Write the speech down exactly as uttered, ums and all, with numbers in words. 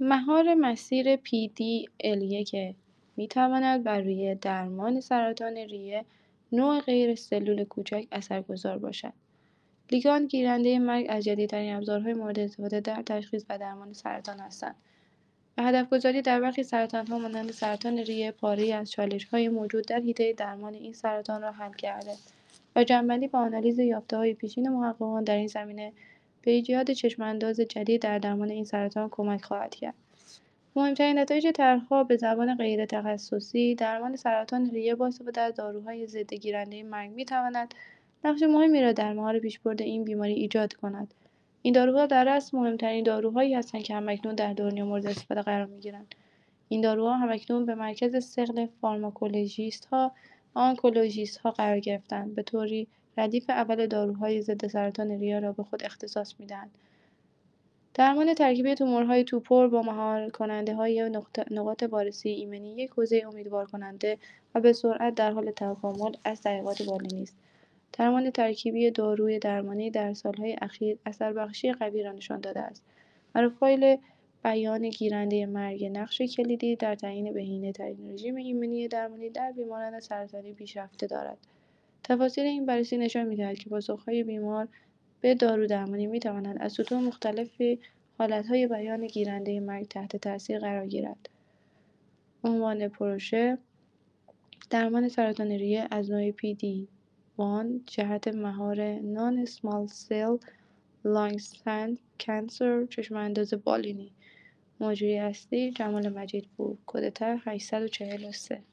مهار مسیر پی دی ال یک می‌تواند بر روی درمان سرطان ریه نوع غیرسلول کوچک اثرگذار باشد. لیگاند گیرنده مرگ از جدیدترین ابزارهای مورد استفاده در تشخیص و درمان سرطان هستند و هدف‌گذاری در برخی سرطان‌ها مانند سرطان ریه پاره‌ای از چالش‌های موجود در حیطه درمان این سرطان را حل کرده و جمع‌بندی و آنالیز یافته‌های پیشین محققان در این زمینه به ایجاد چشم‌انداز جدید در درمان این سرطان کمک خواهد کرد. مهمترین نتایج طرح‌ها به زبان غیرتخصصی درمان سرطان ریه با استفاده از داروهای ضدگیرنده مرگ می‌تواند نقش مهمی را در مهار پیشبرد این بیماری ایجاد کند. این داروها در اصل مهمترین داروهایی هستند که هم‌اکنون در دنیا مورد استفاده قرار می‌گیرند. این داروها هم‌اکنون به مرکز ثقل فارماکولوژیست‌ها و آنکولوژیست‌ها قرار گرفته‌اند، به طوری ردیف اول داروهای ضد سرطان ریه را به خود اختصاص می‌دهند. درمان ترکیبی تومورهای توپر با مهارکننده‌های نقاط وارسی ایمنی یک حوزه امیدوارکننده و به‌سرعت در حال تکامل از تحقیقات بالینی است. درمان ترکیبی داروی درمانی در سال‌های اخیر اثربخشی قوی را نشان داده است و رافائل بیان گیرنده مرگ نقش کلیدی در تعیین بهینه‌ترین رژیم ایمنی درمانی در بیماران سرطانی پیشرفته دارد. تفاصیل این بررسی نشان می‌دهد که پاسخ‌های بیمار به دارودرمانی می‌تواند از سطوح مختلف حالت‌های بیان گیرنده مرگ تحت تأثیر قرار گیرد. عنوان پروژه درمان سرطان ریه از نوع پی دی یک جهت مهار نان-اسمال سل لانگ کانسر چشم‌انداز بالینی. مجری اصلی جمال مجیدپور. کد طرح هشتصد و چهل و سه